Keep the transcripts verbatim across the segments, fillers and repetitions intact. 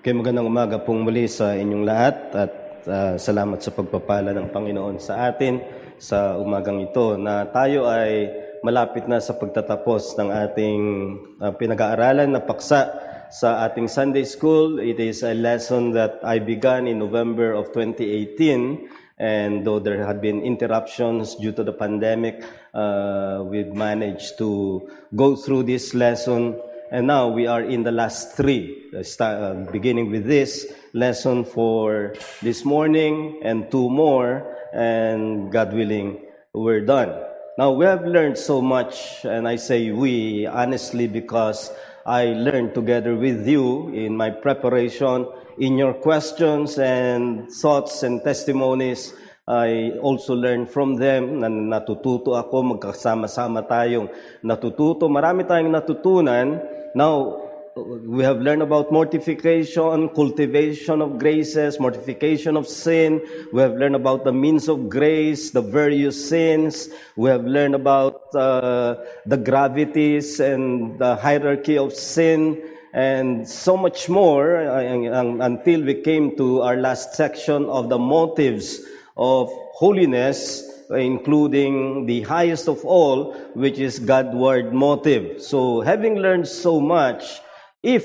Okay, magandang umaga pong muli sa inyong lahat at uh, salamat sa pagpapala ng Panginoon sa atin sa umagang ito na tayo ay malapit na sa pagtatapos ng ating uh, pinag-aaralan na paksa sa ating Sunday School. It is a lesson that I began in November of twenty eighteen, and though there had been interruptions due to the pandemic, uh, we've managed to go through this lesson. And now we are in the last three, uh, start, uh, beginning with this lesson for this morning and two more, and God willing, we're done. Now we have learned so much, and I say we, honestly, because I learned together with you in my preparation, in your questions and thoughts and testimonies. I also learned from them, na natututo ako, magkasama-sama tayong natututo. Marami tayong natutunan. Now, we have learned about mortification, cultivation of graces, mortification of sin. We have learned about the means of grace, the various sins. We have learned about uh, the gravities and the hierarchy of sin, and so much more uh, until we came to our last section of the motives of holiness, including the highest of all, which is Godward motive. So, having learned so much, if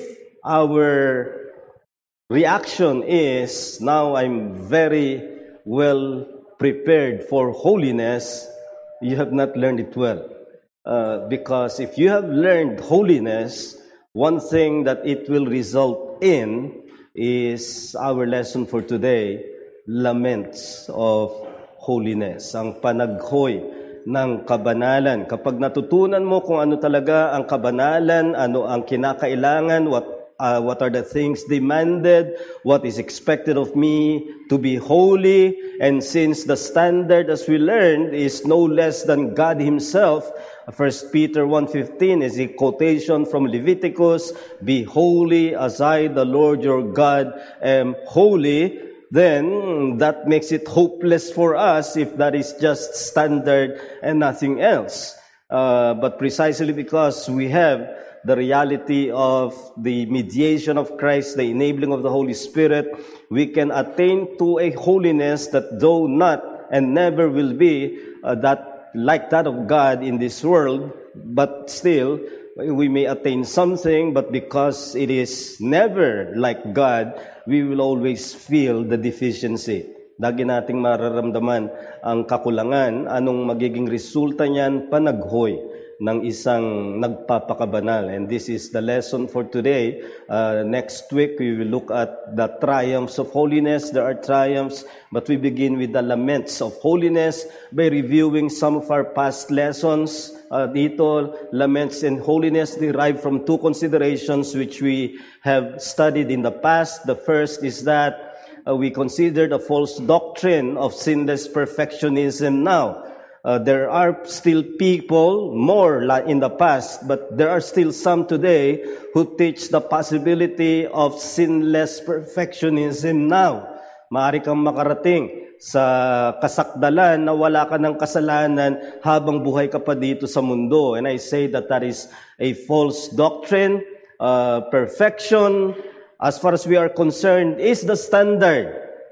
our reaction is, now I'm very well prepared for holiness, you have not learned it well. Uh, because if you have learned holiness, one thing that it will result in is our lesson for today, laments of holiness, ang panaghoy ng kabanalan. Kapag natutunan mo kung ano talaga ang kabanalan, ano ang kinakailangan, what uh, what are the things demanded, what is expected of me to be holy, and since the standard, as we learned, is no less than God Himself, First Peter one fifteen is a quotation from Leviticus, "Be holy as I, the Lord your God, am holy." Then that makes it hopeless for us if that is just standard and nothing else. Uh, but precisely because we have the reality of the mediation of Christ, the enabling of the Holy Spirit, we can attain to a holiness that though not and never will be uh, that like that of God in this world, but still we may attain something, but because it is never like God, we will always feel the deficiency. Lagi nating mararamdaman ang kakulangan. Anong magiging resulta niyan? Panaghoy ng isang nagpapakabanal. And this is the lesson for today. Uh, next week, we will look at the triumphs of holiness. There are triumphs, but we begin with the laments of holiness by reviewing some of our past lessons. Uh, dito, laments and holiness derive from two considerations which we have studied in the past. The first is that uh, we considered a false doctrine of sinless perfectionism now. Uh, there are still people, more in the past, but there are still some today who teach the possibility of sinless perfectionism now. Maaari kang makarating sa kasakdalan na wala ka ng kasalanan habang buhay ka pa dito sa mundo. And I say that that is a false doctrine. Uh, perfection, as far as we are concerned, is the standard.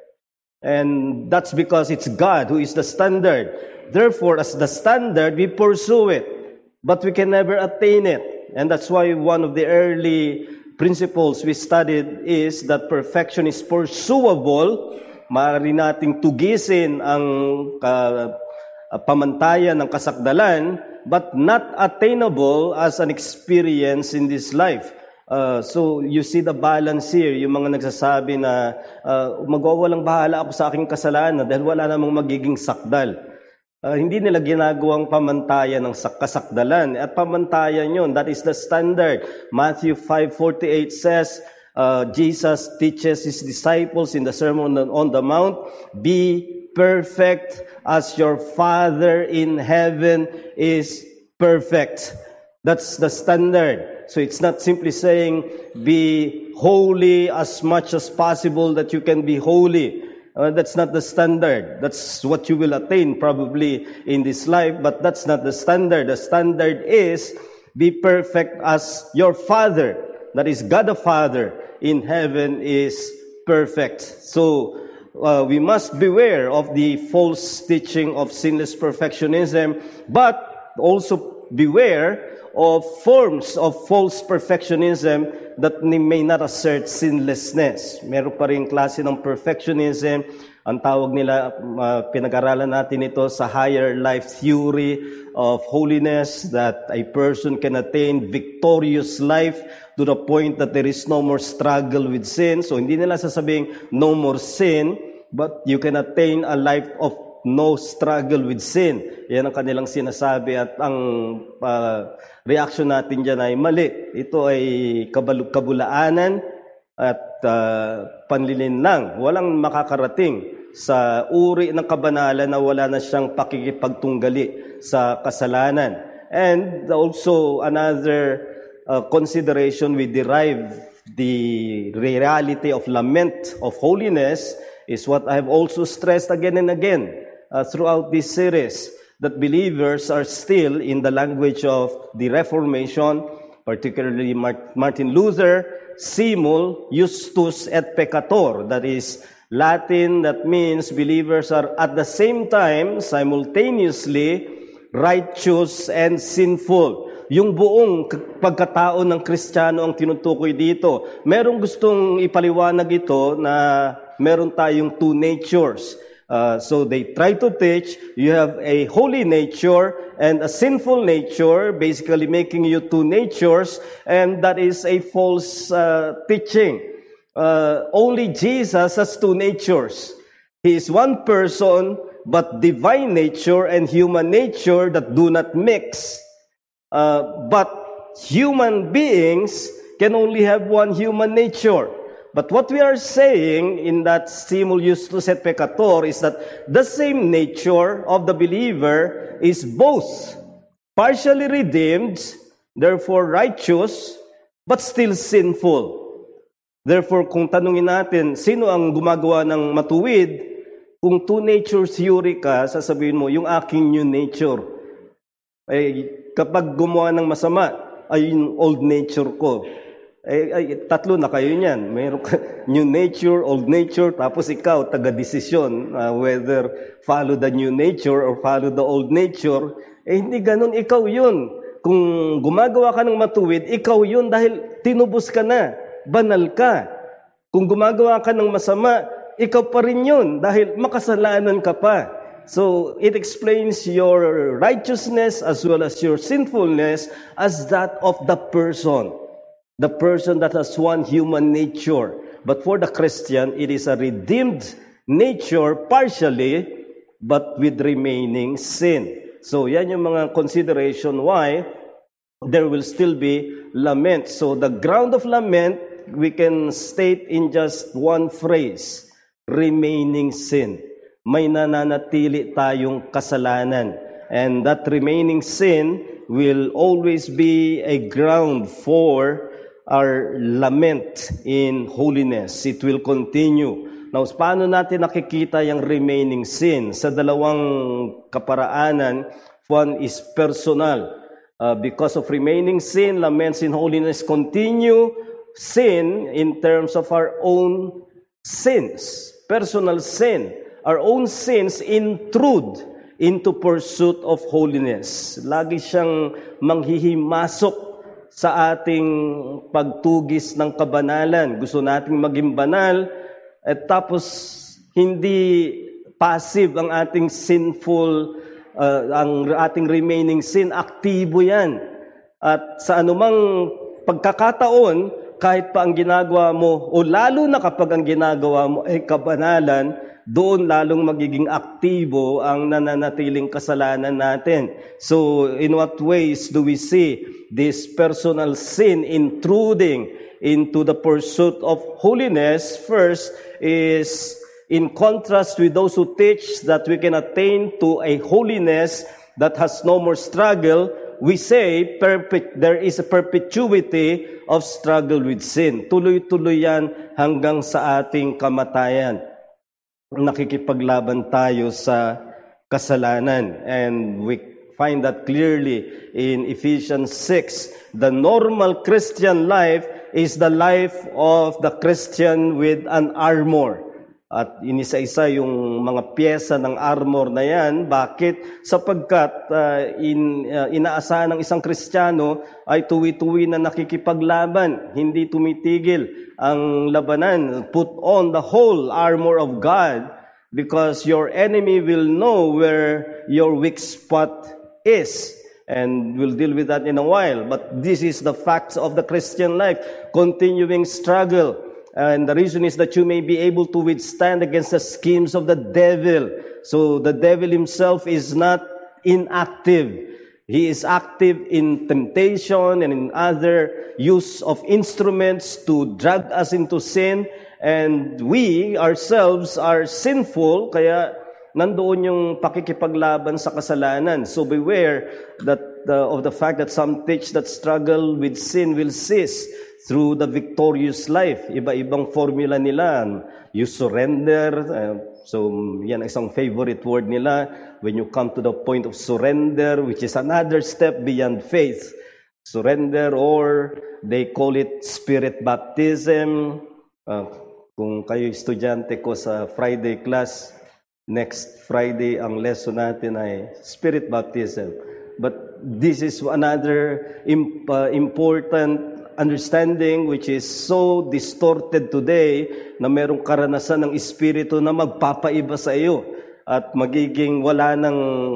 And that's because it's God who is the standard. Therefore, as the standard, we pursue it, but we can never attain it. And that's why one of the early principles we studied is that perfection is pursuable. Maaari nating tugisin ang uh, pamantayan ng kasakdalan, but not attainable as an experience in this life. Uh, so, you see the balance here, yung mga nagsasabi na uh, magwawalang bahala ako sa aking kasalanan dahil wala namang magiging sakdal. Uh, hindi nila ginagawang pamantayan ng kasakdalan. At pamantayan yun, that is the standard. Matthew five forty-eight says, uh, Jesus teaches His disciples in the Sermon on the Mount, "Be perfect as your Father in heaven is perfect." That's the standard. So it's not simply saying, be holy as much as possible that you can be holy. Uh, that's not the standard. That's what you will attain probably in this life, but that's not the standard. The standard is, be perfect as your Father, that is God the Father, in heaven is perfect. So, uh, we must beware of the false teaching of sinless perfectionism, but also beware of forms of false perfectionism that may not assert sinlessness. Meron pa rin klase ng perfectionism. Ang tawag nila, uh, pinag-aralan natin ito sa higher life theory of holiness, that a person can attain victorious life to the point that there is no more struggle with sin. So hindi nila sasabing no more sin, but you can attain a life of no struggle with sin. Yan ang kanilang sinasabi, at ang uh, reaction natin dyan ay mali. Ito ay kabal- kabulaanan at uh, panlilin lang. Walang makakarating sa uri ng kabanalan na wala na siyang pakikipagtunggali sa kasalanan. And also another uh, consideration, we derive the reality of lament of holiness is what I have also stressed again and again uh, throughout this series, that believers are still in the language of the Reformation, particularly Martin Luther, simul justus et peccator. That is Latin, that means believers are at the same time, simultaneously, righteous and sinful. Yung buong pagkatao ng Kristiyano ang tinutukoy dito. Merong gustong ipaliwanag ito na meron tayong two natures. Uh, so they try to teach you have a holy nature and a sinful nature, basically making you two natures, and that is a false uh, teaching. Uh, only Jesus has two natures. He is one person, but divine nature and human nature that do not mix. Uh, but human beings can only have one human nature. But what we are saying in that simul justus et peccator is that the same nature of the believer is both partially redeemed, therefore righteous, but still sinful. Therefore, kung tanungin natin, sino ang gumagawa ng matuwid? Kung two nature theory ka, sasabihin mo, yung aking new nature. Ay, kapag gumawa ng masama, ay yung old nature ko. Ay, ay tatlo na kayo niyan. Mayroon ka new nature, old nature, tapos ikaw, taga-desisyon, uh, whether follow the new nature or follow the old nature. Eh, hindi ganun, ikaw yun. Kung gumagawa ka ng matuwid, ikaw yun dahil tinubos ka na. Banal ka. Kung gumagawa ka ng masama, ikaw pa rin yun dahil makasalanan ka pa. So, it explains your righteousness as well as your sinfulness as that of the person. The person that has one human nature. But for the Christian, it is a redeemed nature partially, but with remaining sin. So, yan yung mga consideration why there will still be lament. So, the ground of lament, we can state in just one phrase, remaining sin. May nananatili tayong kasalanan. And that remaining sin will always be a ground for our lament in holiness. It will continue. Now, paano natin nakikita yung remaining sin? Sa dalawang kaparaanan, one is personal. Uh, because of remaining sin, laments in holiness continue. Sin in terms of our own sins, personal sin. Our own sins intrude into pursuit of holiness. Lagi siyang manghihimasok sa ating pagtugis ng kabanalan. Gusto nating maging banal, at tapos hindi passive ang ating sinful, uh, ang ating remaining sin, aktibo yan. At sa anumang pagkakataon, kahit pa ang ginagawa mo, o lalo na kapag ang ginagawa mo ay kabanalan, doon lalong magiging aktibo ang nananatiling kasalanan natin. So, in what ways do we see this personal sin intruding into the pursuit of holiness? First is, in contrast with those who teach that we can attain to a holiness that has no more struggle, we say perpet- there is a perpetuity of struggle with sin. Tuloy-tuloy yan hanggang sa ating kamatayan. Nakikipaglaban tayo sa kasalanan. And we find that clearly in Ephesians six. The normal Christian life is the life of the Christian with an armor. At inisa-isa yung mga pyesa ng armor na yan. Bakit? Sapagkat uh, in, uh, inaasahan ng isang Kristiyano ay tuwi-tuwi na nakikipaglaban, hindi tumitigil ang labanan. Put on the whole armor of God because your enemy will know where your weak spot is. And we'll deal with that in a while. But this is the facts of the Christian life, continuing struggle. And the reason is that you may be able to withstand against the schemes of the devil. So the devil himself is not inactive. He is active in temptation and in other use of instruments to drag us into sin. And we ourselves are sinful, kaya nandoon yung pakikipaglaban sa kasalanan. So beware that uh, of the fact that some teach that struggle with sin will cease through the victorious life. Iba-ibang formula nila. You surrender. Uh, so, yan isang favorite word nila. When you come to the point of surrender, which is another step beyond faith. Surrender, or they call it spirit baptism. Uh, kung kayo estudyante ko sa Friday class, next Friday ang lesson natin ay spirit baptism. But this is another imp- uh, important understanding which is so distorted today na merong karanasan ng Espiritu na magpapaiba sa iyo at magiging wala ng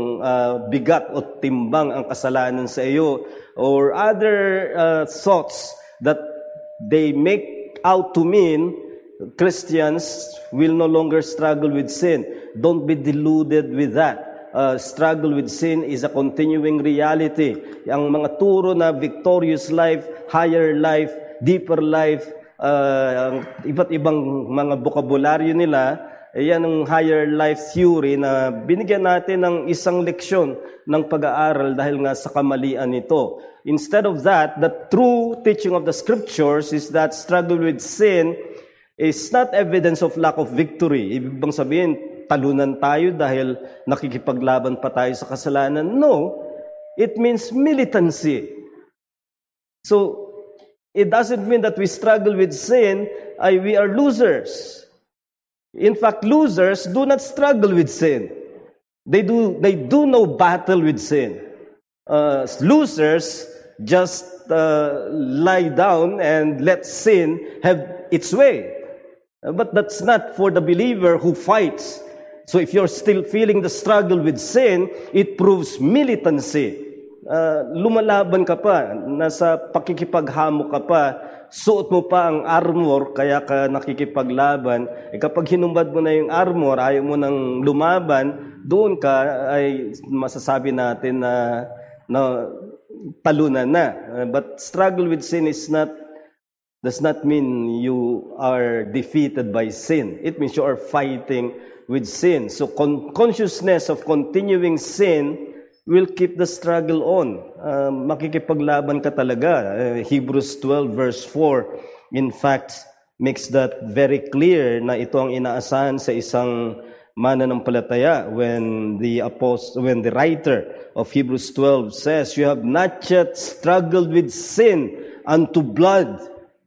uh, bigat o timbang ang kasalanan sa iyo, or other uh, thoughts that they make out to mean Christians will no longer struggle with sin. Don't be deluded with that. Uh, struggle with sin is a continuing reality. Ang mga turo na victorious life, higher life, deeper life, uh, ang iba't ibang mga bokabularyo nila, yan ang higher life theory na binigyan natin ng isang leksyon ng pag-aaral dahil nga sa kamalian nito. Instead of that, the true teaching of the scriptures is that struggle with sin is not evidence of lack of victory. Ibig bang sabihin, talunan tayo dahil nakikipaglaban pa tayo sa kasalanan? No, it means militancy. So, it doesn't mean that we struggle with sin, ay we are losers. In fact, losers do not struggle with sin. They do, they do no battle with sin. Uh, losers just uh, lie down and let sin have its way. But that's not for the believer who fights. So if you're still feeling the struggle with sin, it proves militancy. Uh, lumalaban ka pa, nasa pakikipaghamo ka pa, suot mo pa ang armor, kaya ka nakikipaglaban. E kapag hinubad mo na yung armor, ayaw mo nang lumaban, doon ka ay masasabi natin na, na talunan na. Uh, but struggle with sin is not does not mean you are defeated by sin. It means you are fighting with sin. So con- consciousness of continuing sin will keep the struggle on. Uh, makikipaglaban ka talaga. Uh, Hebrews twelve verse four, in fact, makes that very clear na ito ang inaasahan sa isang mananampalataya when the apostle, when the writer of Hebrews twelve says, "You have not yet struggled with sin unto blood."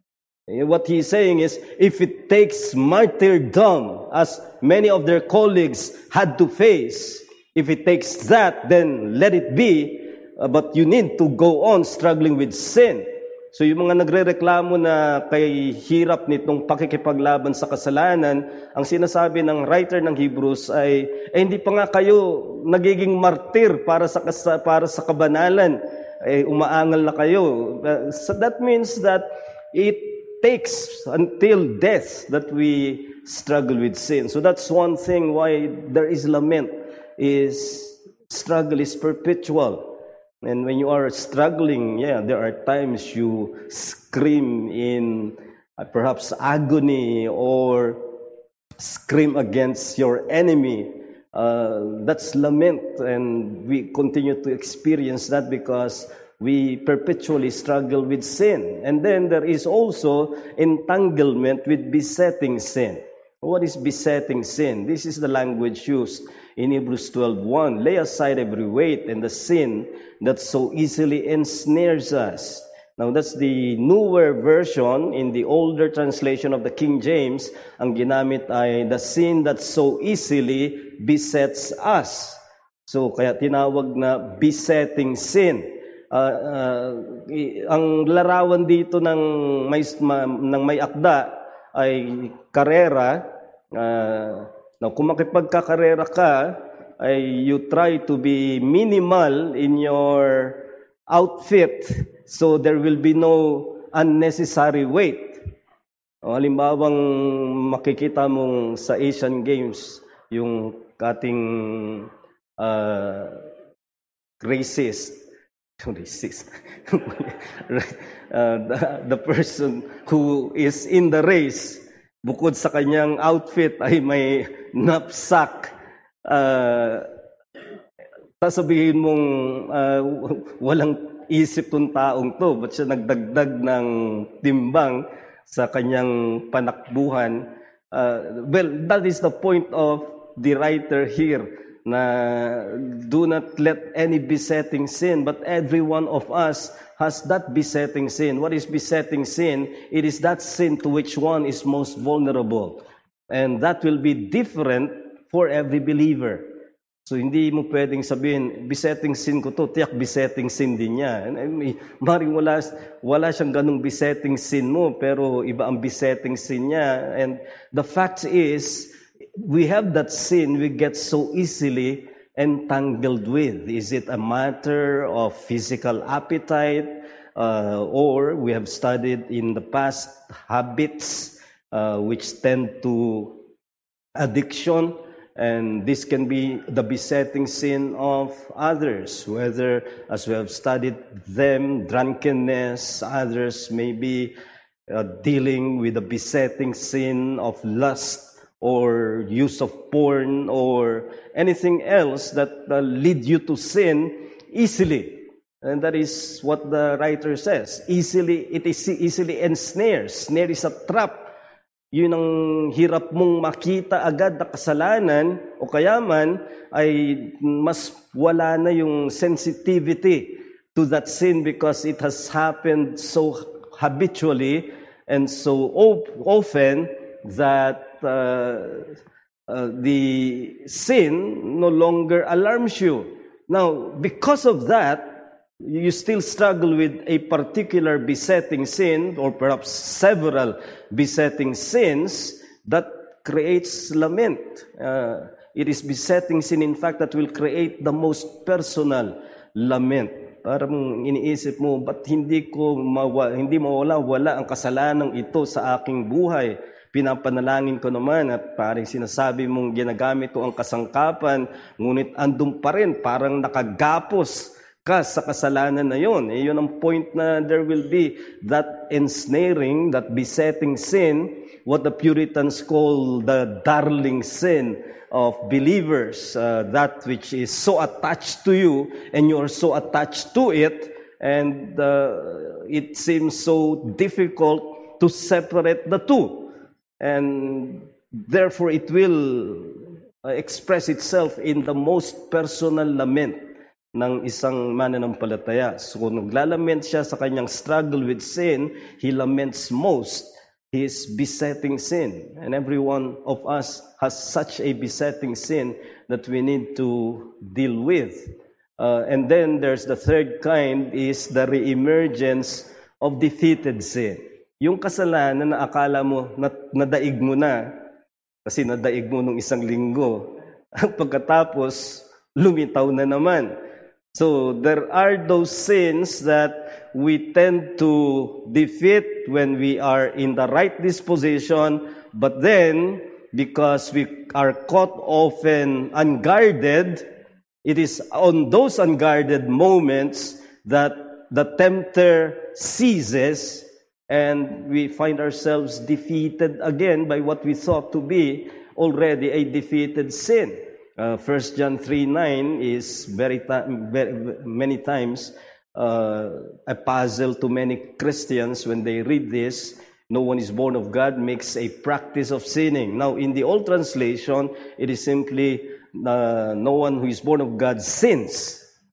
What he's saying is, if it takes martyrdom, as many of their colleagues had to face, if it takes that, then let it be. Uh, but you need to go on struggling with sin. So yung mga nagrereklamo na kay hirap nitong pakikipaglaban sa kasalanan, ang sinasabi ng writer ng Hebrews ay, eh, hindi pa nga kayo nagiging martir para sa, para sa kabanalan. Eh, umaangal na kayo. Uh, so that means that it takes until death that we struggle with sin. So that's one thing why there is lament, is struggle is perpetual. And when you are struggling, yeah, there are times you scream in uh, perhaps agony or scream against your enemy. Uh, that's lament, and we continue to experience that because we perpetually struggle with sin. And then there is also entanglement with besetting sin. What is besetting sin? This is the language used in Hebrews twelve one. Lay aside every weight and the sin that so easily ensnares us. Now, that's the newer version. In the older translation of the King James, ang ginamit ay the sin that so easily besets us. So, kaya tinawag na besetting sin. Uh, uh, ang larawan dito ng may, ma, ng may akda ay karera. Uh, now, kung makipagkakarera ka, ay you try to be minimal in your outfit, so there will be no unnecessary weight. O, halimbawang makikita mong sa Asian Games, yung ating uh, racist, racist, uh, the, the person who is in the race, bukod sa kanyang outfit ay may knapsack. Uh, sasabihin mong uh, walang isip tong taong to, ba't siya nagdagdag ng timbang sa kanyang panakbuhan? Uh, well, that is the point of the writer here, na do not let any besetting sin, but every one of us has that besetting sin. What is besetting sin? It is that sin to which one is most vulnerable. And that will be different for every believer. So, hindi mo pwedeng sabihin, besetting sin ko to, tiyak besetting sin din niya. Maring wala, wala siyang ganung besetting sin mo, pero iba ang besetting sin niya. And the fact is, we have that sin we get so easily entangled with. Is it a matter of physical appetite, uh, or we have studied in the past habits uh, which tend to addiction? And this can be the besetting sin of others, whether, as we have studied them, drunkenness, others may be uh, dealing with the besetting sin of lust or use of porn or anything else that uh, lead you to sin easily. And that is what the writer says. Easily, it is easily ensnares. Snare is a trap. Yun ang hirap mong makita agad na kasalanan o kayaman ay mas wala na yung sensitivity to that sin because it has happened so habitually and so often that uh, uh, the sin no longer alarms you. Now, because of that, you still struggle with a particular besetting sin or perhaps several besetting sins that creates lament. Uh, it is besetting sin, in fact, that will create the most personal lament. Parang iniisip mo, ba't hindi ko mawa, hindi mawala wala ang kasalanang ito sa aking buhay? Pinapanalangin ko naman at parang sinasabi mong ginagamit ko ang kasangkapan, ngunit andun pa rin, parang nakagapos ka sa kasalanan na yun. Eh, yun ang point na there will be that ensnaring, that besetting sin, what the Puritans call the darling sin of believers, uh, that which is so attached to you and you're so attached to it, and uh, it seems so difficult to separate the two. And therefore it will uh, express itself in the most personal lament ng isang mananampalataya. So kung naglalament siya sa kanyang struggle with sin, he laments most his besetting sin. And every one of us has such a besetting sin that we need to deal with. Uh, and then there's the third kind, is the reemergence of defeated sin. Yung kasalanan na akala mo, na, nadaig mo na, kasi nadaig mo nung isang linggo, pagkatapos lumitaw na naman. So there are those sins that we tend to defeat when we are in the right disposition, but then because we are caught often unguarded, it is on those unguarded moments that the tempter seizes and we find ourselves defeated again by what we thought to be already a defeated sin. Uh, First John three nine is very, ta- very many times uh, a puzzle to many Christians when they read this. No one is born of God makes a practice of sinning. Now, in the old translation, it is simply uh, no one who is born of God sins.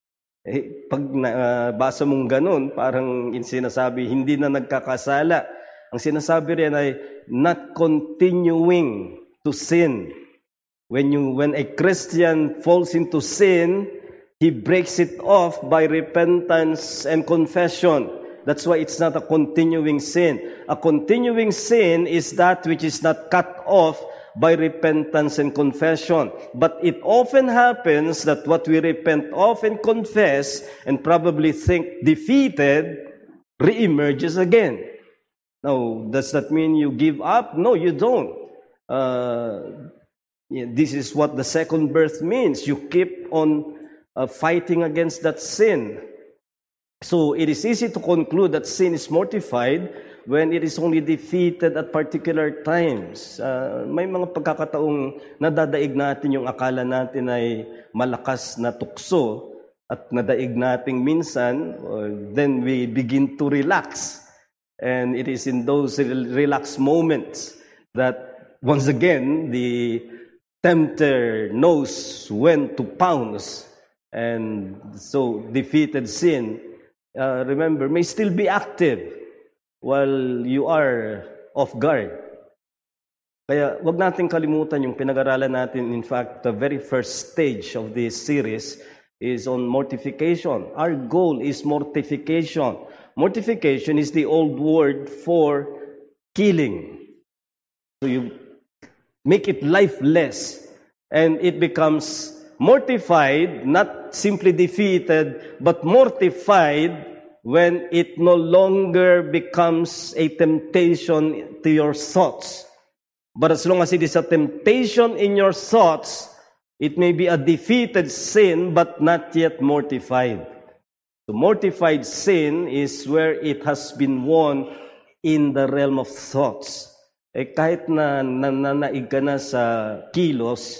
Eh, pag nabasa uh, mong ganun, parang sinasabi, hindi na nagkakasala. Ang sinasabi rin ay not continuing to sin. When you when a Christian falls into sin, he breaks it off by repentance and confession. That's why it's not a continuing sin. A continuing sin is that which is not cut off by repentance and confession. But it often happens that what we repent of and confess and probably think defeated reemerges again. Now, does that mean you give up? No, you don't. Uh, this is what the second birth means. You keep on uh, fighting against that sin. So it is easy to conclude that sin is mortified when it is only defeated at particular times. Uh, may mga pagkakataong nadadaig natin yung akala natin ay malakas na tukso at nadaig nating minsan, uh, then we begin to relax. And it is in those relaxed moments that once again the tempter knows when to pounce. And so defeated sin, uh, remember, may still be active while you are off guard. Kaya wag nating kalimutan yung pinag-aralan natin. In fact, the very first stage of this series is on mortification. Our goal is mortification. Mortification is the old word for killing. So you make it lifeless, and it becomes mortified, not simply defeated, but mortified when it no longer becomes a temptation to your thoughts. But as long as it is a temptation in your thoughts, it may be a defeated sin, but not yet mortified. The mortified sin is where it has been won in the realm of thoughts. Eh, kahit na nananaig ka na sa kilos,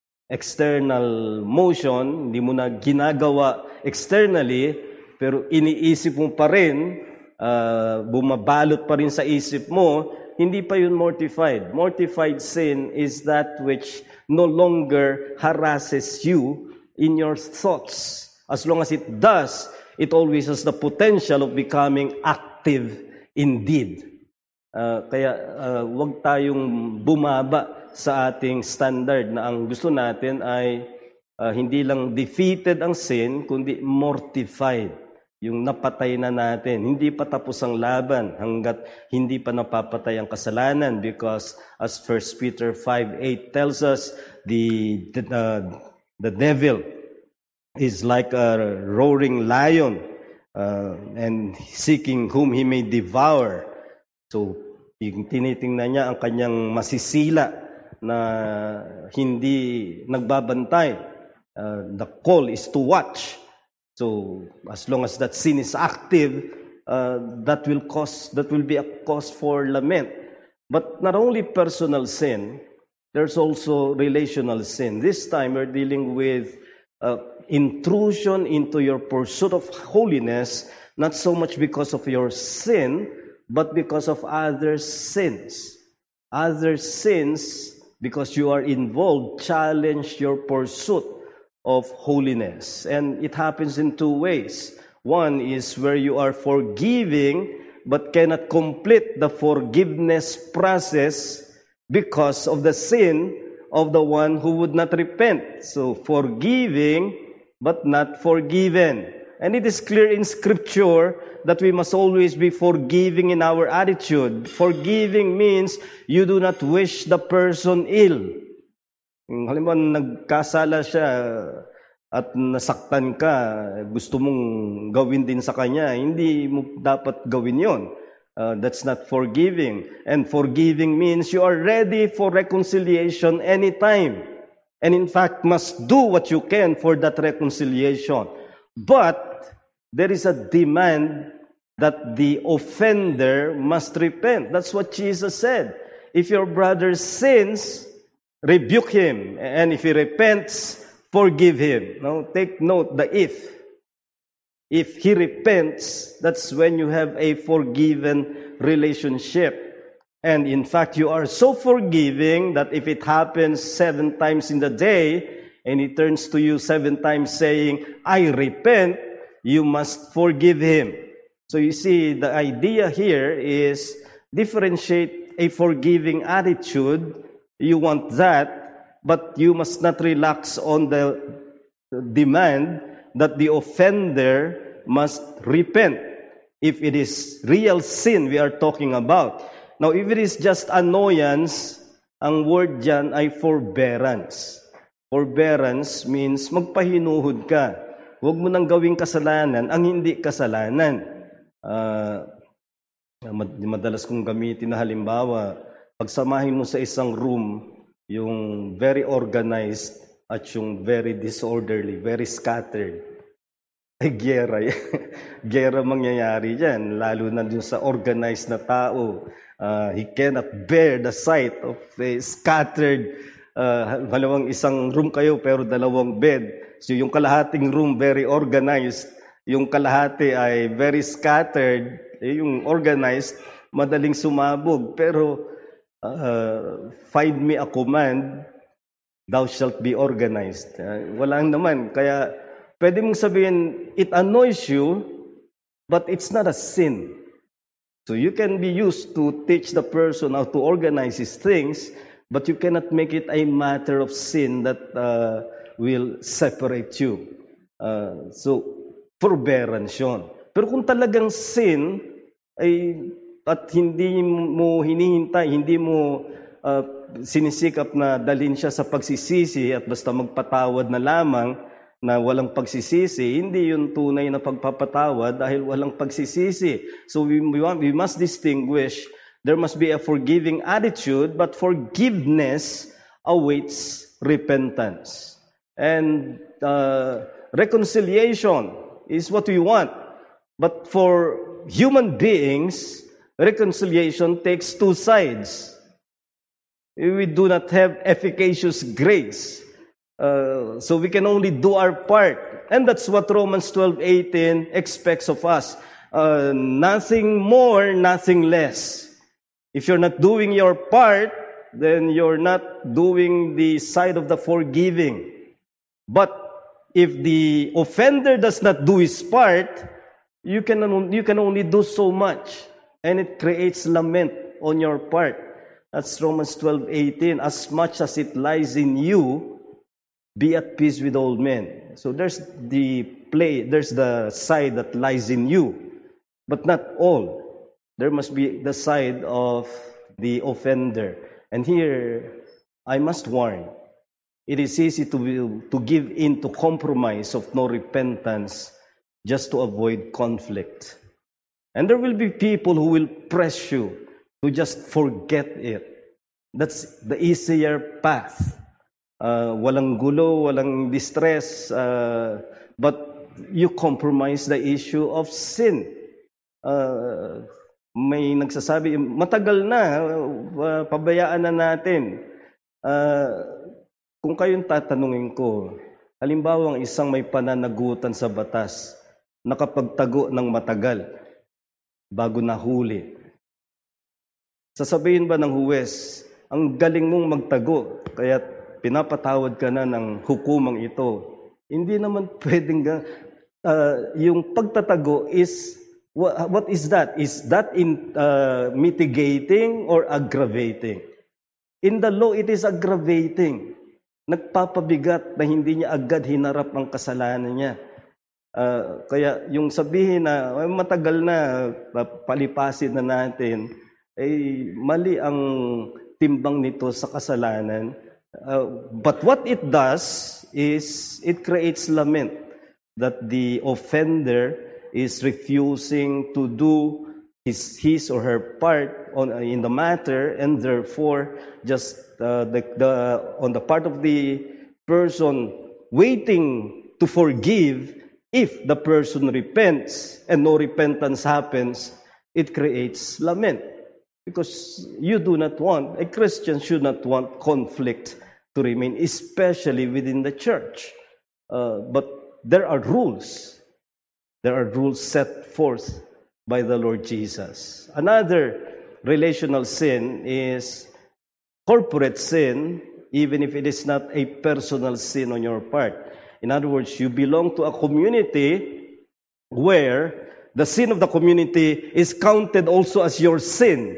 external motion, hindi mo na ginagawa externally, pero iniisip mo pa rin, uh, bumabalot pa rin sa isip mo, hindi pa yun mortified. Mortified sin is that which no longer harasses you in your thoughts. As long as it does, it always has the potential of becoming active indeed. Uh, kaya uh, huwag tayong bumaba sa ating standard na ang gusto natin ay uh, hindi lang defeated ang sin, kundi mortified. Yung napatay na natin. Hindi pa tapos ang laban hanggat hindi pa napapatay ang kasalanan, because as First Peter five eight tells us, the the, uh, the devil is like a roaring lion uh, and seeking whom he may devour. So tinitingnan niya ang kanyang masisila na hindi nagbabantay. Uh, the call is to watch. So, as long as that sin is active, uh, that will cause, that will be a cause for lament. But not only personal sin, there's also relational sin. This time, we're dealing with uh, intrusion into your pursuit of holiness, not so much because of your sin, but because of other sins. Other sins, because you are involved, challenge your pursuit of holiness. And it happens in two ways. One is where you are forgiving but cannot complete the forgiveness process because of the sin of the one who would not repent. So forgiving but not forgiven. And it is clear in Scripture that we must always be forgiving in our attitude. Forgiving means you do not wish the person ill. Halimbawa, nagkasala siya at nasaktan ka, gusto mong gawin din sa kanya, hindi mo dapat gawin yon. Uh, that's not forgiving. And forgiving means you are ready for reconciliation anytime. And in fact, must do what you can for that reconciliation. But there is a demand that the offender must repent. That's what Jesus said. If your brother sins, rebuke him, and if he repents, forgive him. Now, take note the if. If he repents, that's when you have a forgiven relationship. And in fact, you are so forgiving that if it happens seven times in the day, and he turns to you seven times saying, I repent, you must forgive him. So you see, the idea here is differentiate a forgiving attitude. You want that, but you must not relax on the demand that the offender must repent if it is real sin we are talking about. Now, if it is just annoyance, ang word dyan ay forbearance. Forbearance means magpahinuhod ka. Huwag mo nang gawing kasalanan ang hindi kasalanan. Uh, madalas kong gamitin na halimbawa, pagsamahin mo sa isang room yung very organized at yung very disorderly, very scattered, ay gera. Gera mangyayari dyan, lalo na dun sa organized na tao. Uh, he cannot bear the sight of a scattered, uh, halawang isang room kayo pero dalawang bed. So yung kalahating room very organized, yung kalahati ay very scattered, eh, yung organized, madaling sumabog. Pero, uh, find me a command, thou shalt be organized. Uh, wala naman. Kaya, pwede mong sabihin, it annoys you, but it's not a sin. So you can be used to teach the person how to organize his things, but you cannot make it a matter of sin that uh, will separate you. Uh, so, forbearance yun. Pero kung talagang sin, ay, at hindi mo hinihintay, hindi mo uh, sinisikap na dalhin siya sa pagsisisi at basta magpatawad na lamang na walang pagsisisi, hindi yun tunay na pagpapatawad dahil walang pagsisisi. So we, we, want, we must distinguish, there must be a forgiving attitude, but forgiveness awaits repentance. And uh, reconciliation is what we want. But for human beings, reconciliation takes two sides. We do not have efficacious grace. Uh, so we can only do our part. And that's what Romans twelve eighteen expects of us. Uh, nothing more, nothing less. If you're not doing your part, then you're not doing the side of the forgiving. But if the offender does not do his part, you can, you can only do so much. And it creates lament on your part. That's Romans twelve eighteen. As much as it lies in you, be at peace with all men. So there's the play, there's the side that lies in you, but not all. There must be the side of the offender. And here, I must warn, it is easy to, to give in to compromise of no repentance just to avoid conflict. And there will be people who will press you to just forget it. That's the easier path. Uh, walang gulo, walang distress, uh, but you compromise the issue of sin. Uh, may nagsasabi, matagal na, uh, pabayaan na natin. Uh, kung kayong tatanungin ko, halimbawa ang isang may pananagutan sa batas, nakapagtago ng matagal, bago nahuli. Sasabihin ba ng huwes, ang galing mong magtago, kaya pinapatawad ka na ng hukumang ito? Hindi naman pwedeng, uh, yung pagtatago is, what, what is that? Is that in uh, mitigating or aggravating? In the law, it is aggravating. Nagpapabigat na hindi niya agad hinarap ang kasalanan niya. Uh, kaya yung sabihin na matagal na, palipasin na natin, ay mali ang timbang nito sa kasalanan. Uh, but what it does is it creates lament that the offender is refusing to do his, his or her part on, in the matter, and therefore just uh, the, the, on the part of the person waiting to forgive, if the person repents and no repentance happens, it creates lament. Because you do not want, a Christian should not want conflict to remain, especially within the church. Uh, but there are rules. There are rules set forth by the Lord Jesus. Another relational sin is corporate sin, even if it is not a personal sin on your part. In other words, you belong to a community, where the sin of the community is counted also as your sin,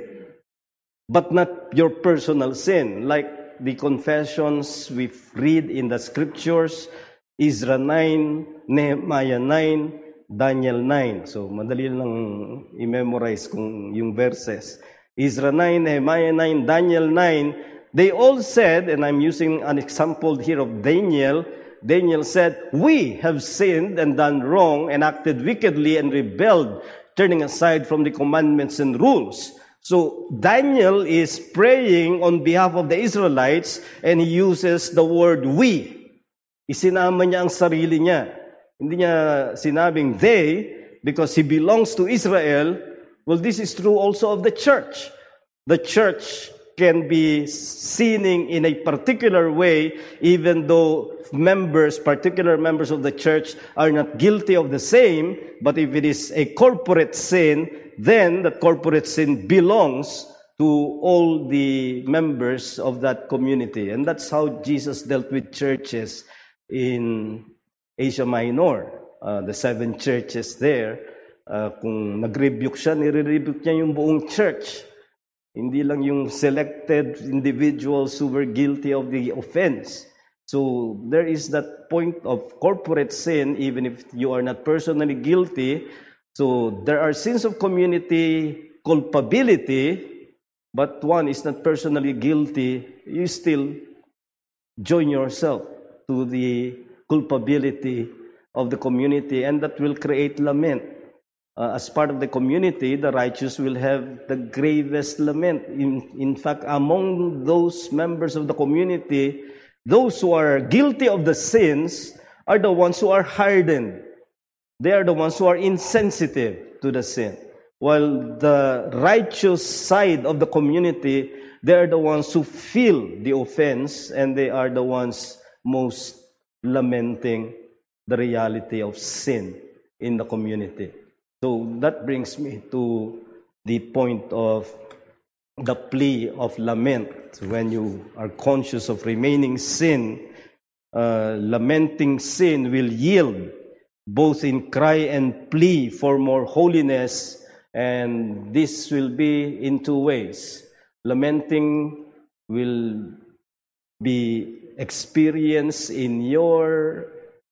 but not your personal sin. Like the confessions we read in the scriptures, Ezra nine, Nehemiah nine, Daniel nine. So, madali lang i-memorize kung yung verses. Ezra nine, Nehemiah nine, Daniel nine, they all said, and I'm using an example here of Daniel, Daniel said, we have sinned and done wrong and acted wickedly and rebelled, turning aside from the commandments and rules. So Daniel is praying on behalf of the Israelites and he uses the word we. Isinama niya ang sarili niya. Hindi niya sinabing they because he belongs to Israel. Well, this is true also of the church. The church can be sinning in a particular way, even though members, particular members of the church are not guilty of the same, but if it is a corporate sin, then that corporate sin belongs to all the members of that community. And that's how Jesus dealt with churches in Asia Minor. Uh, the seven churches there, uh, kung nag-rebuke siya, nire-rebuke niya yung buong church. Hindi lang yung selected individuals who were guilty of the offense. So there is that point of corporate sin, even if you are not personally guilty. So there are sins of community culpability, but one is not personally guilty. You still join yourself to the culpability of the community, and that will create lament. Uh, as part of the community, the righteous will have the gravest lament. In, in fact, among those members of the community, those who are guilty of the sins are the ones who are hardened. They are the ones who are insensitive to the sin. While the righteous side of the community, they are the ones who feel the offense, and they are the ones most lamenting the reality of sin in the community. So that brings me to the point of the plea of lament. When you are conscious of remaining sin, uh, lamenting sin will yield both in cry and plea for more holiness, and this will be in two ways. Lamenting will be experienced in your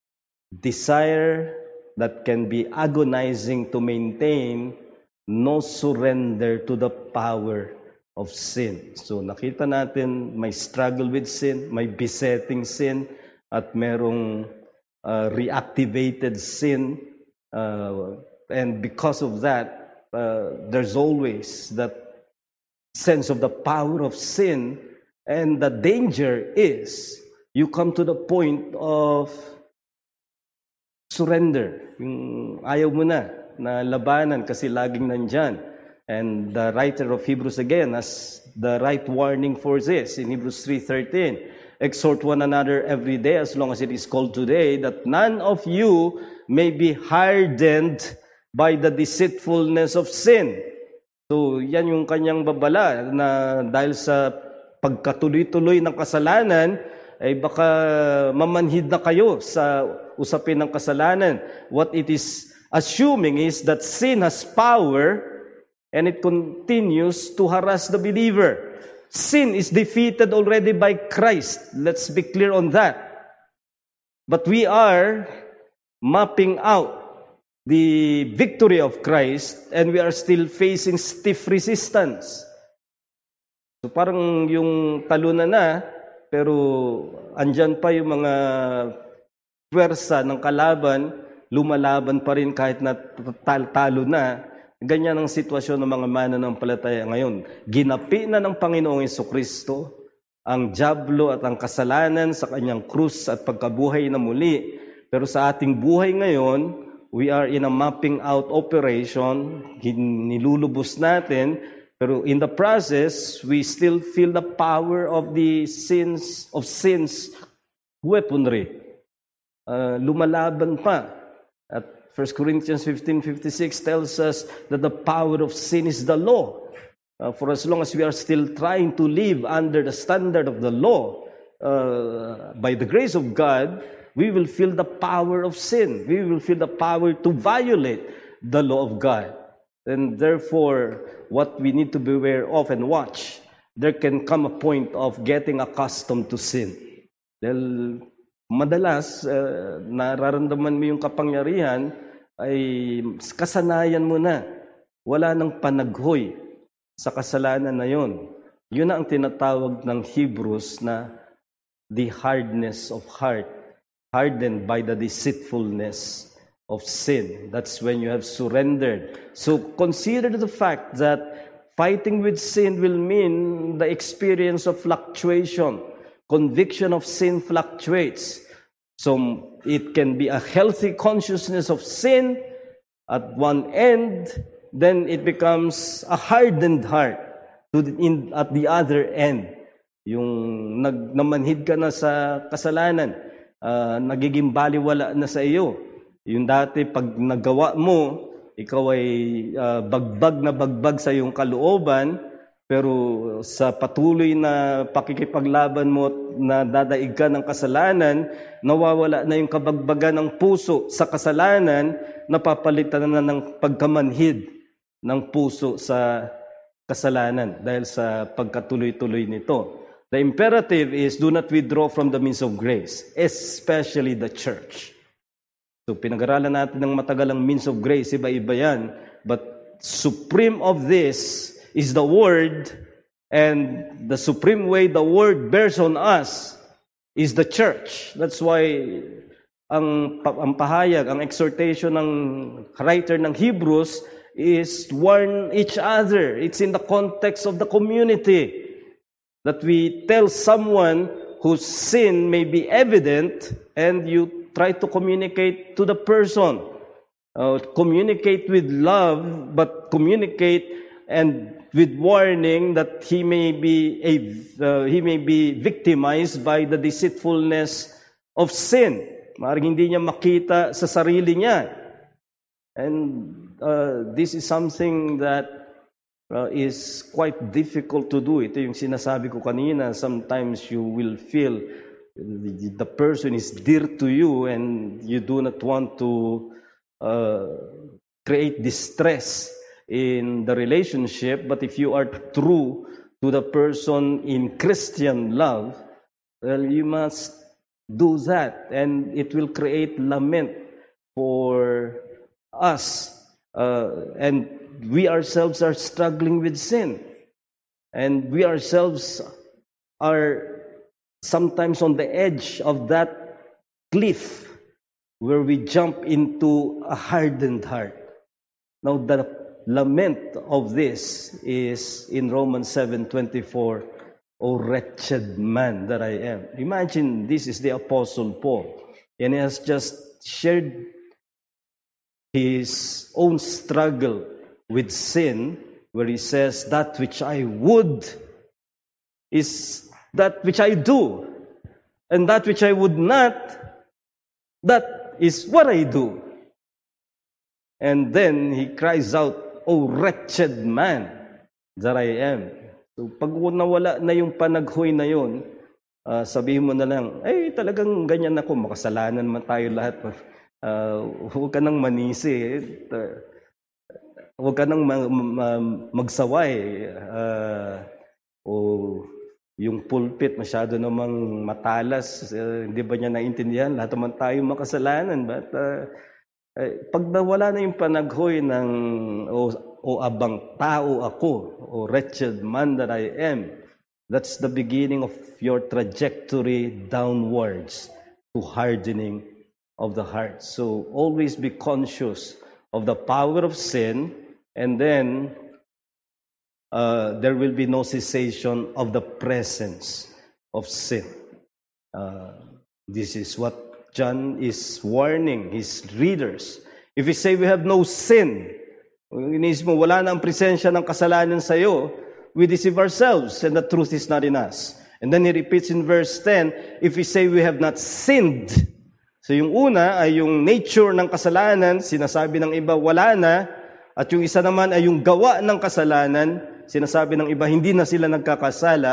desire that can be agonizing to maintain no surrender to the power of sin. So nakita natin may struggle with sin, may besetting sin, at merong uh, reactivated sin. Uh, and because of that, uh, there's always that sense of the power of sin. And the danger is you come to the point of surrender. Yung ayaw mo na, na labanan kasi laging nandyan. And the writer of Hebrews again has the right warning for this in Hebrews three thirteen. Exhort one another every day as long as it is called today, that none of you may be hardened by the deceitfulness of sin. So yan yung kanyang babala na dahil sa pagkatuloy-tuloy ng kasalanan, ay baka mamanhid na kayo sa usapin ng kasalanan. What it is assuming is that sin has power and it continues to harass the believer. Sin is defeated already by Christ. Let's be clear on that. But we are mapping out the victory of Christ and we are still facing stiff resistance. So parang yung talunan na, pero andyan pa yung mga pwersa ng kalaban, lumalaban pa rin kahit na talo na. Ganyan ang sitwasyon ng mga mananampalataya ngayon. Ginapi na ng Panginoong Jesucristo ang dyablo at ang kasalanan sa kanyang krus at pagkabuhay na muli. Pero sa ating buhay ngayon, we are in a mapping out operation. Nilulubos natin. Pero in the process, we still feel the power of the sins, of sins weaponry. Uh, lumalaban pa. At First Corinthians fifteen fifty-six tells us that the power of sin is the law. Uh, for as long as we are still trying to live under the standard of the law, uh, by the grace of God, we will feel the power of sin. We will feel the power to violate the law of God. And therefore, what we need to beware of and watch, there can come a point of getting accustomed to sin. Dahil madalas, uh, nararamdaman mo yung kapangyarihan, ay kasanayan mo na. Wala nang panaghoy sa kasalanan na yon. Yun na ang tinatawag ng Hebrews na the hardness of heart, hardened by the deceitfulness of sin. That's when you have surrendered. So consider the fact that fighting with sin will mean the experience of fluctuation. Conviction of sin fluctuates. So it can be a healthy consciousness of sin at one end, then it becomes a hardened heart to the, in, at the other end. Yung nag, namanhid ka na sa kasalanan, uh, nagiging baliwala na sa iyo. Yung dati, pag nagawa mo, ikaw ay uh, bagbag na bagbag sa iyong kalooban, pero sa patuloy na pakikipaglaban mo na dadaig ka ng kasalanan, nawawala na yung kabagbagan ng puso sa kasalanan, napapalitan na ng pagkamanhid ng puso sa kasalanan dahil sa pagkatuloy-tuloy nito. The imperative is, do not withdraw from the means of grace, especially the church. So pinag-aralan natin ng matagal ang means of grace, iba-iba yan. But supreme of this is the Word, and the supreme way the Word bears on us is the church. That's why ang, ang pahayag, ang exhortation ng writer ng Hebrews is warn each other. It's in the context of the community that we tell someone whose sin may be evident and you try to communicate to the person. Uh, communicate with love, but communicate and with warning that he may be a uh, he may be victimized by the deceitfulness of sin. Maaaring hindi niya makita sa sarili niya. And uh, this is something that uh, is quite difficult to do. Ito yung sinasabi ko kanina. Sometimes you will feel the person is dear to you and you do not want to uh, create distress in the relationship. But if you are true to the person in Christian love, well, you must do that, and it will create lament for us. Uh, and we ourselves are struggling with sin, and we ourselves are sometimes on the edge of that cliff where we jump into a hardened heart. Now, the lament of this is in Romans seven twenty-four, O wretched man that I am. Imagine this is the Apostle Paul, and he has just shared his own struggle with sin, where he says, that which I would is that which I do, and that which I would not, that is what I do. And then he cries out, O wretched man that I am. So pag nawala na yung panaghoy na yun, uh, sabihin mo na lang, ay talagang ganyan ako, makasalanan man tayo lahat. Uh, huwag ka nang manisi. Uh, huwag ka nang ma- ma- magsaway. Uh, o yung pulpit masyado namang matalas, uh, hindi ba niya naintindihan? Lahat naman tayo makasalanan. But uh, eh, pag nawala na yung panaghoy ng o, o abang tao ako, o wretched man that I am, that's the beginning of your trajectory downwards to hardening of the heart. So always be conscious of the power of sin, and then uh, there will be no cessation of the presence of sin. Uh, this is what John is warning his readers. If we say we have no sin, inisip mo, wala na ang presensya ng kasalanan sa iyo, we deceive ourselves and the truth is not in us. And then he repeats in verse ten, if we say we have not sinned. So yung una ay yung nature ng kasalanan, sinasabi ng iba wala na, at yung isa naman ay yung gawa ng kasalanan, sinasabi ng iba hindi na sila nagkakasala.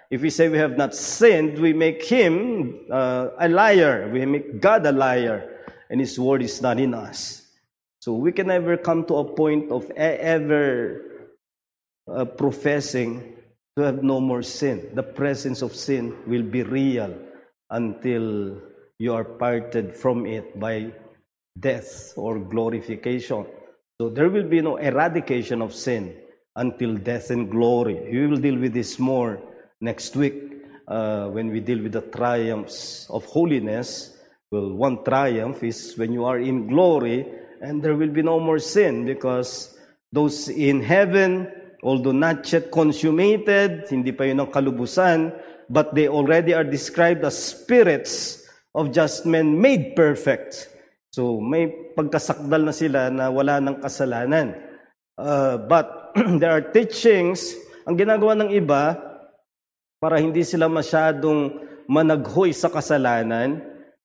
If we say we have not sinned, we make him uh, a liar. We make God a liar, and his word is not in us. So we can never come to a point of e- ever uh, professing to have no more sin. The presence of sin will be real until you are parted from it by death or glorification. So there will be no eradication of sin until death and glory. We will deal with this more next week uh, when we deal with the triumphs of holiness. Well, one triumph is when you are in glory and there will be no more sin, because those in heaven, although not yet consummated, hindi pa yun ang kalubusan, but they already are described as spirits of just men made perfect. So may pagkasakdal na sila na wala ng kasalanan. Uh, but there are teachings, ang ginagawa ng iba, para hindi sila masyadong managhoy sa kasalanan,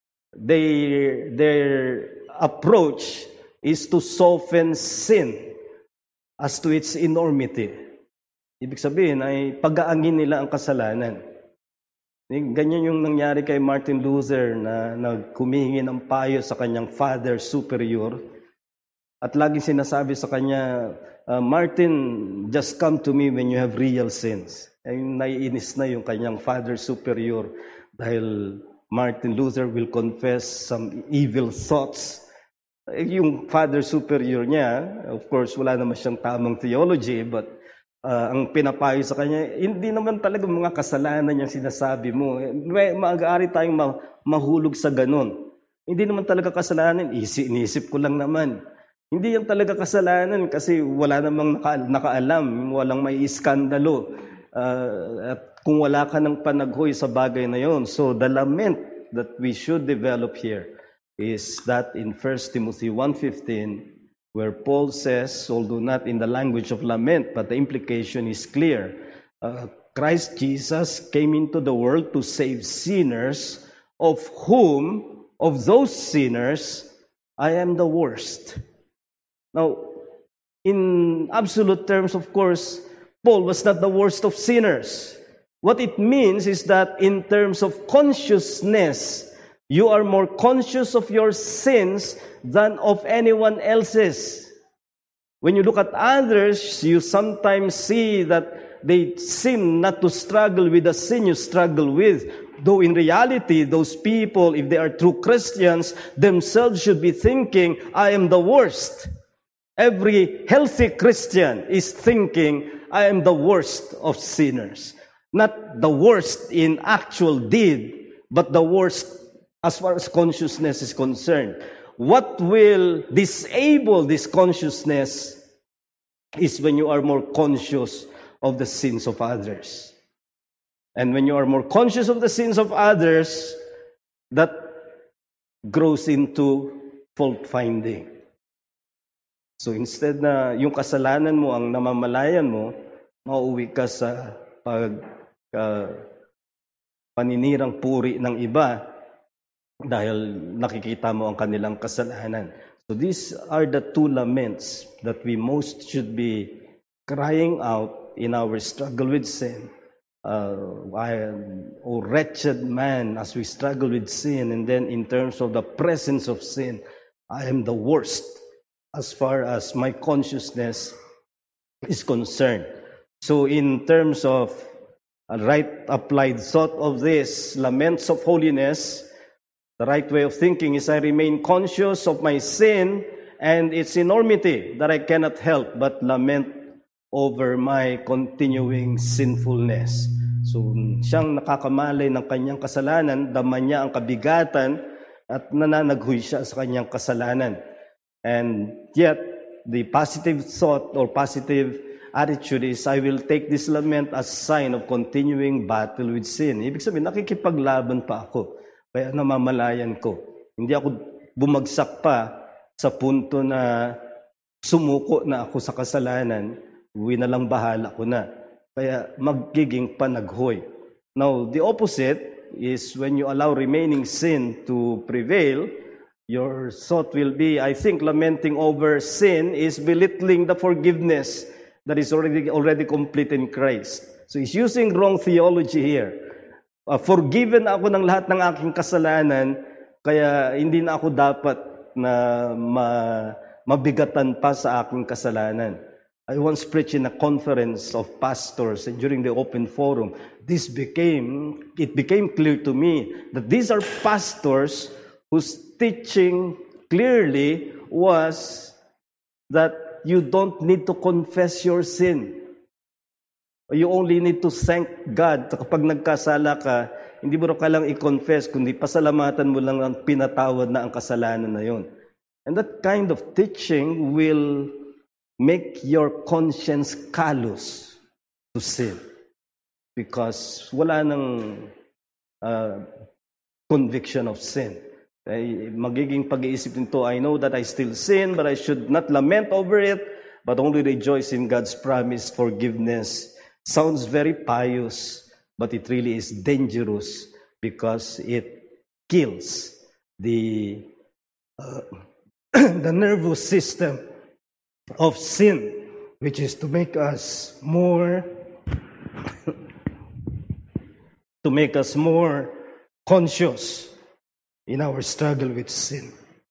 they, their approach is to soften sin as to its enormity. Ibig sabihin ay pag-aangin nila ang kasalanan. Ganyan yung nangyari kay Martin Luther na nagkumingi ng payo sa kanyang Father Superior. At laging sinasabi sa kanya, uh, Martin, just come to me when you have real sins. Ay naiinis na yung kanyang Father Superior dahil Martin Luther will confess some evil thoughts. Yung Father Superior niya, of course, wala naman siyang tamang theology, but uh, ang pinapayo sa kanya, hindi naman talaga mga kasalanan yung sinasabi mo. May maaari tayong ma- mahulog sa ganun. Hindi naman talaga kasalanan, isi- inisip ko lang naman. Hindi yan talaga kasalanan kasi wala namang naka- nakaalam, walang may iskandalo. Uh, at kung wala ka ng panaghoy sa bagay na yon. So the lament that we should develop here is that in First Timothy one fifteen, where Paul says, although not in the language of lament, but the implication is clear, uh, Christ Jesus came into the world to save sinners, of whom, of those sinners, I am the worst. Now, in absolute terms, of course, Paul was not the worst of sinners. What it means is that in terms of consciousness, you are more conscious of your sins than of anyone else's. When you look at others, you sometimes see that they seem not to struggle with the sin you struggle with. Though in reality, those people, if they are true Christians, themselves should be thinking, I am the worst. Every healthy Christian is thinking, I am the worst of sinners. Not the worst in actual deed, but the worst as far as consciousness is concerned. What will disable this consciousness is when you are more conscious of the sins of others. And when you are more conscious of the sins of others, that grows into fault-finding. So instead na yung kasalanan mo ang namamalayan mo, mauwi ka sa pag, uh, paninirang puri ng iba, dahil nakikita mo ang kanilang kasalanan. So these are the two laments that we most should be crying out in our struggle with sin. Uh, I am, oh wretched man, as we struggle with sin, and then in terms of the presence of sin, I am the worst as far as my consciousness is concerned. So in terms of a right applied thought of this, laments of holiness, the right way of thinking is I remain conscious of my sin and its enormity that I cannot help but lament over my continuing sinfulness. So siyang nakakamalay ng kanyang kasalanan, dama niya ang kabigatan at nananaghoy siya sa kanyang kasalanan. And yet, the positive thought or positive attitude is, I will take this lament as sign of continuing battle with sin. Ibig sabihin, nakikipaglaban pa ako. Kaya namamalayan ko. Hindi ako bumagsak pa sa punto na sumuko na ako sa kasalanan, uwi na lang bahala ko na. Kaya magiging panaghoy. Now, the opposite is when you allow remaining sin to prevail, your thought will be, I think lamenting over sin is belittling the forgiveness that is already already complete in Christ. So he's using wrong theology here. Uh, forgiven ako ng lahat ng aking kasalanan, kaya hindi na ako dapat na ma, mabigatan pa sa aking kasalanan. I once preached in a conference of pastors, and during the open forum, this became, it became clear to me that these are pastors whose teaching clearly was that you don't need to confess your sin. You only need to thank God. Kapag nagkasala ka, hindi mo rin kailangang i-confess, kundi pasalamatan mo lang ang pinatawad na ang kasalanan na yon. And that kind of teaching will make your conscience callous to sin. Because wala nang uh, conviction of sin. Ay, magiging pag-iisip nito, I know that I still sin, but I should not lament over it, but only rejoice in God's promise, forgiveness. Sounds very pious, but it really is dangerous because it kills the uh, the nervous system of sin, which is to make us more to make us more conscious in our struggle with sin.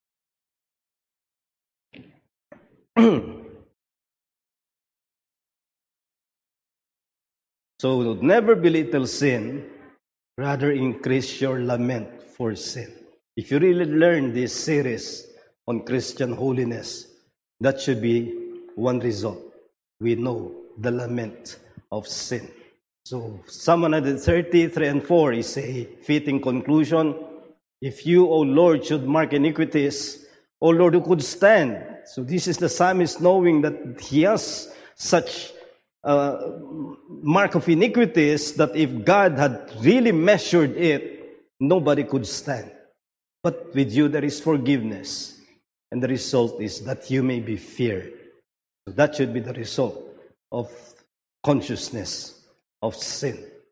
So never belittle sin, rather increase your lament for sin. If you really learn this series on Christian holiness, that should be one result. We know the lament of sin. So Psalm one thirty, three and four is a fitting conclusion. If you, O Lord, should mark iniquities, O Lord, who could stand? So this is the psalmist knowing that he has such Uh, mark of iniquities that if God had really measured it, nobody could stand. But with you there is forgiveness, and the result is that you may be feared. So that should be the result of consciousness of sin.